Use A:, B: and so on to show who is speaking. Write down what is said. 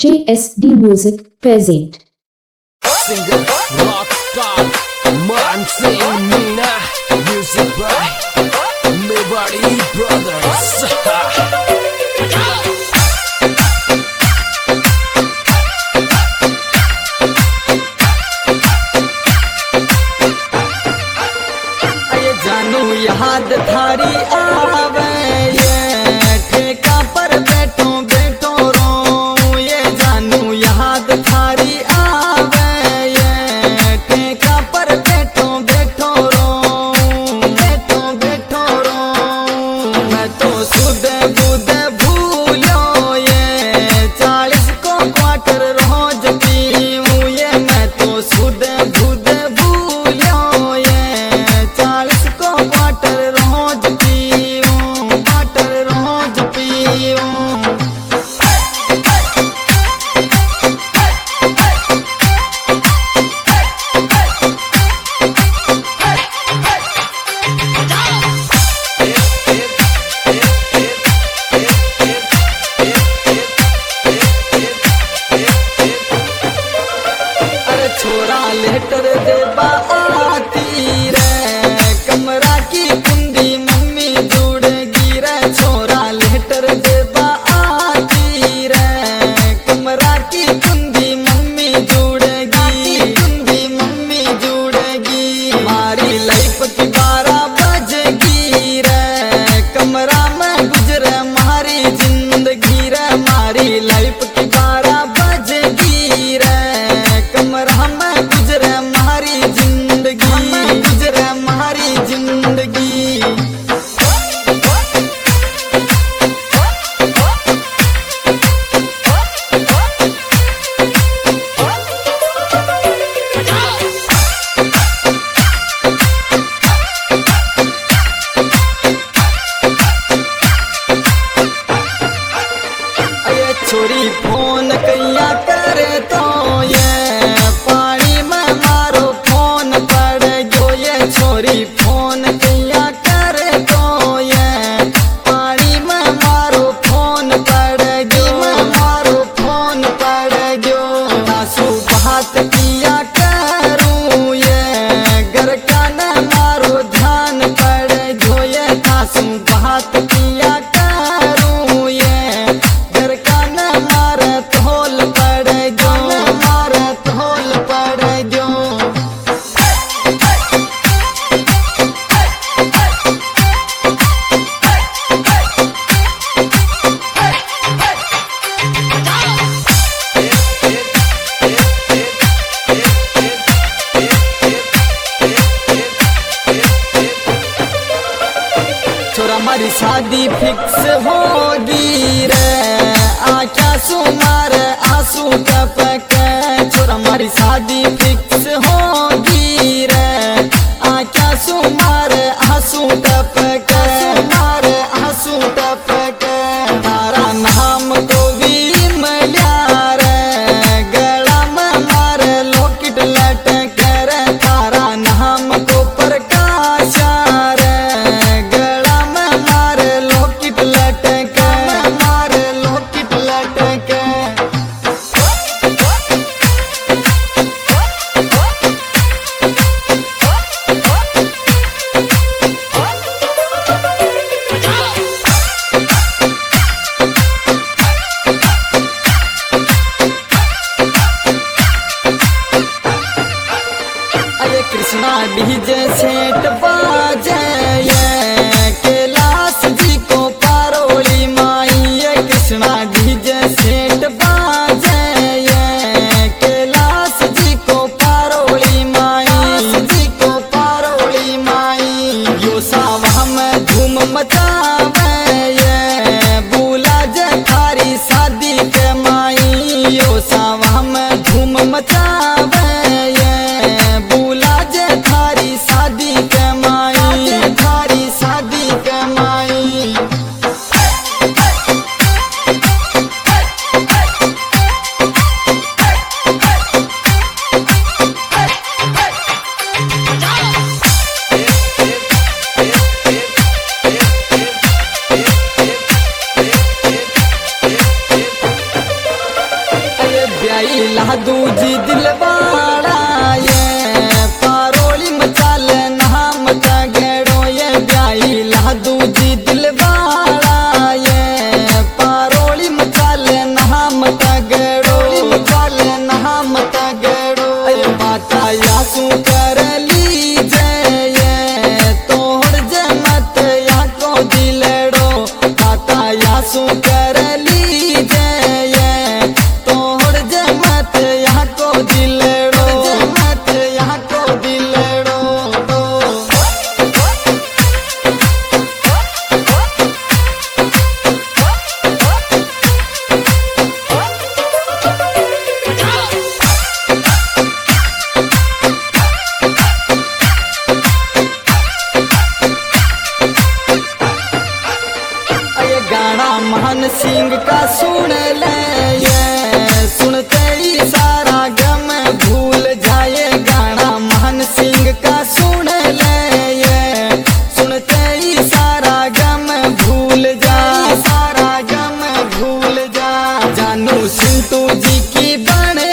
A: JSD Music present.
B: Singer, rockstar, Mansingh Meena, music by Mewari Brothers.
C: ये जानू याद थारी आवे ये ठेका पर बैठो बैठो रो ये जानू याद थारी आवे ये ठेका पर बैठो बैठो रो बैठो बैठो रो मैं तो सुध बुध भूलो ये 40 को क्वार्टर रोज पीऊं ये मैं तो सुध बुध भूलो ये 40 को क्वार्टर रोज पीऊं क्वार्टर रोज पीऊं। अरे छोरा लेटर देबा आती रे कमरा की कुंडी मम्मी जुड़ेगी रे छोरा लेटर देबा आती रे कमरा की कुंडी मम्मी जुड़ेगी कुंडी मम्मी जुड़ेगी हमारी लाइफ की 12 बजेगी रे कमरा में गुजरे हमारी जिंदगी रे हमारी लाइफ की 12 बजेगी रे कमरा में गुजरे हमारी जिंदगी गुजरे हमारी जिंदगी। ये छोरी फोन कैया करे तो ये पानी में मारो फोन पड़ गयो ये छोरी फोन कैया करे तो ये पानी में मारो फोन पड़ गयो मारो फोन पड़ गयो आंसू बात किया करूं ये घर का न मारो ध्यान पड़ गयो ये आंसू बात किया करूं ये घर का न मारे तोल पड़ गयो मारे तोल पड़ गयो। छोरा हमारी शादी फिक्स होगी रे आख्या सुमार आंसू टपक छोरा हमारी शादी फिक्स होगी रे आख्या सुमार आंसू टपक सुमार आंसू टपक तारा नाम को भी मिला रे गला में मारे लॉकेट लटक रे तारा नाम को प्रकाश रे गला में मारे लॉकेट लटक मारे लॉकेट लटक। अरे कृष्णा डीजे सेट बाजे ये कैलाश जी को पारोली माई ये कृष्णा डीजे सेट बाजे ये कैलाश जी को पारोली माई जी को पारोली माई यो सावा में धूम मचावे ये बुला जे थारी शादी के माई यो सावा में धूम मचावे ये बुला जे थारी शादी के माई थारी शादी के माई। ब्याई लादू जी दिलवाड़ा ये पारोली मचाल नाम का गेड़ो ये ब्याई लादू जी दिलवाड़ा ये पारोली मचाल नाम का गेड़ो मचाल नाम का गेड़ो माता यासू कर लीजे ये तोड़ जमत या को दिलड़ो माता यासू कर लीजे ये तोड़ जमत या को दिलड़ो जमत या को दिलड़ो ये गाना महान सिंह का सुन ले ये सुनते ही सारा गम भूल जाए गाना महान सिंह का सुन ले ये सुनते ही सारा गम भूल जा सारा गम भूल जा जानू सिंटू जी की बन